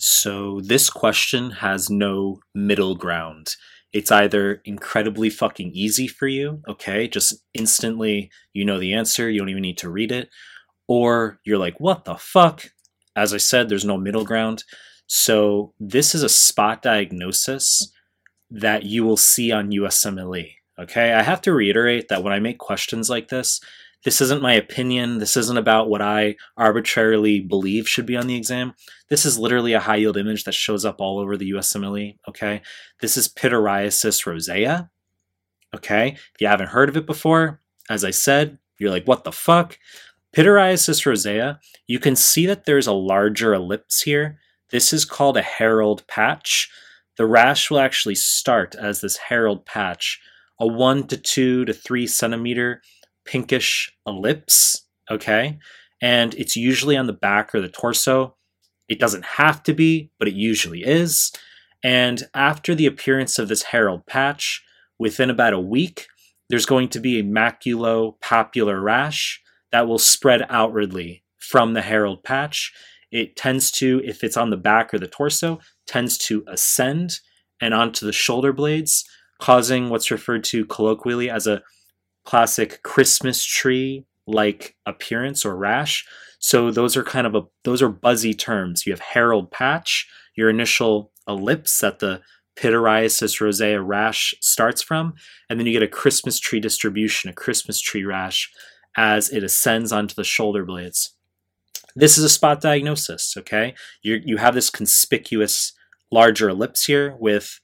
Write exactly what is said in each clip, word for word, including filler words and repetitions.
So this question has no middle ground. It's either incredibly fucking easy for you, okay, just instantly you know the answer, you don't even need to read it, or you're like, what the fuck? As I said, there's no middle ground. So this is a spot diagnosis that you will see on U S M L E. Okay, I have to reiterate that when I make questions like this, this isn't my opinion. This isn't about what I arbitrarily believe should be on the exam. This is literally a high yield image that shows up all over the U S M L E. Okay, this is Pityriasis rosea. Okay, if you haven't heard of it before, as I said, you're like, what the fuck? Pityriasis rosea, you can see that there's a larger ellipse here. This is called a herald patch. The rash will actually start as this herald patch, a one to two to three centimeter pinkish ellipse, okay? And it's usually on the back or the torso. It doesn't have to be, but it usually is. And after the appearance of this herald patch, within about a week, there's going to be a maculopapular rash that will spread outwardly from the herald patch. It tends to, if it's on the back or the torso, tends to ascend and onto the shoulder blades, causing what's referred to colloquially as a classic Christmas tree-like appearance or rash. So those are kind of a those are buzzy terms. You have herald patch, your initial ellipse that the pityriasis rosea rash starts from, and then you get a Christmas tree distribution, a Christmas tree rash, as it ascends onto the shoulder blades. This is a spot diagnosis, okay? You you have this conspicuous larger ellipse here with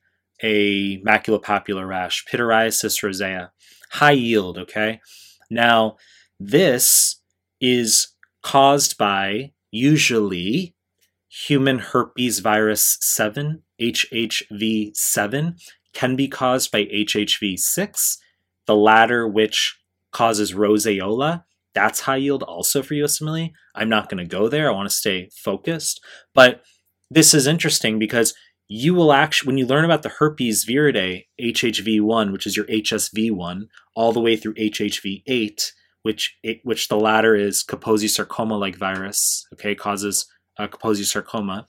a maculopapular rash, pityriasis rosea, high yield, okay? Now, this is caused by usually human herpes virus seven, H H V seven, can be caused by H H V six, the latter which causes roseola. That's high yield also for U S M L E. I'm not going to go there. I want to stay focused. But this is interesting because you will actually, when you learn about the herpes viridae, H H V one, which is your H S V one, all the way through H H V eight, which which the latter is Kaposi sarcoma-like virus, okay, causes uh, Kaposi sarcoma,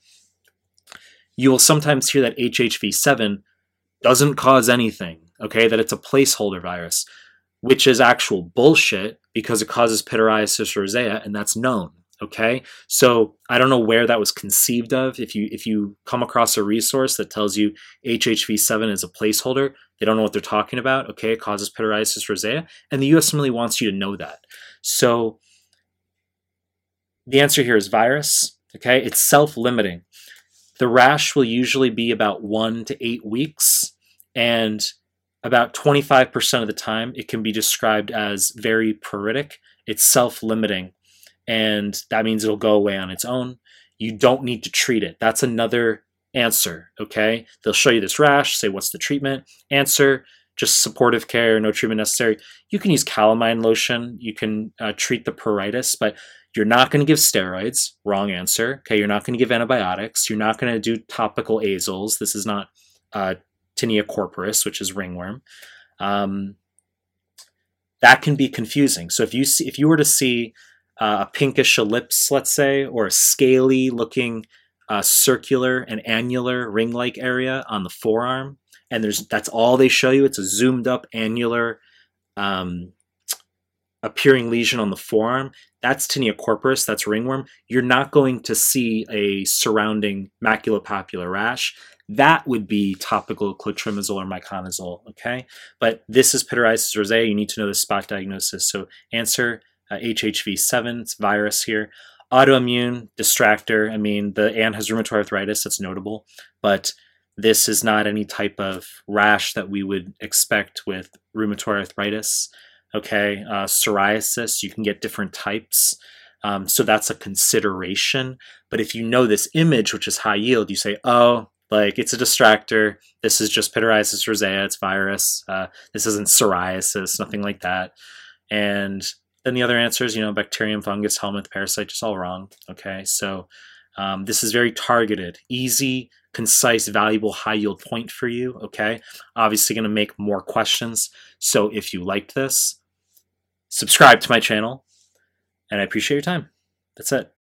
you will sometimes hear that H H V seven doesn't cause anything, okay, that it's a placeholder virus, which is actual bullshit because it causes pityriasis rosea, and that's known. Okay, so I don't know where that was conceived of. If you if you come across a resource that tells you H H V seven is a placeholder, they don't know what they're talking about. Okay, it causes pityriasis rosea, and the U S M L E wants you to know that. So the answer here is virus. Okay, it's self-limiting. The rash will usually be about one to eight weeks, and about twenty-five percent of the time, it can be described as very pruritic. It's self-limiting. And that means it'll go away on its own. You don't need to treat it. That's another answer, okay? They'll show you this rash, say, what's the treatment? Answer, just supportive care, no treatment necessary. You can use calamine lotion. You can uh, treat the pruritus, but you're not going to give steroids. Wrong answer, okay? You're not going to give antibiotics. You're not going to do topical azoles. This is not uh, tinea corporis, which is ringworm. Um, that can be confusing. So if you see, if you were to see Uh, a pinkish ellipse, let's say, or a scaly looking uh, circular and annular ring-like area on the forearm, and there's that's all they show you. It's a zoomed up annular um, appearing lesion on the forearm. That's tinea corporis, that's ringworm. You're not going to see a surrounding maculopapular rash. That would be topical clotrimazole or miconazole, okay? But this is pityriasis rosea. You need to know the spot diagnosis. So answer, Uh, H H V seven, it's virus here. Autoimmune, distractor, I mean, the Anne has rheumatoid arthritis, that's notable, but this is not any type of rash that we would expect with rheumatoid arthritis, okay? Uh, psoriasis, you can get different types, um, so that's a consideration, but if you know this image, which is high yield, you say, oh, like, it's a distractor, this is just pityriasis rosea, it's virus, uh, this isn't psoriasis, nothing like that, and then the other answers, you know, bacterium, fungus, helminth, parasite, just all wrong, okay? So um, this is very targeted, easy, concise, valuable, high-yield point for you, okay? Obviously going to make more questions, so if you liked this, subscribe to my channel, and I appreciate your time. That's it.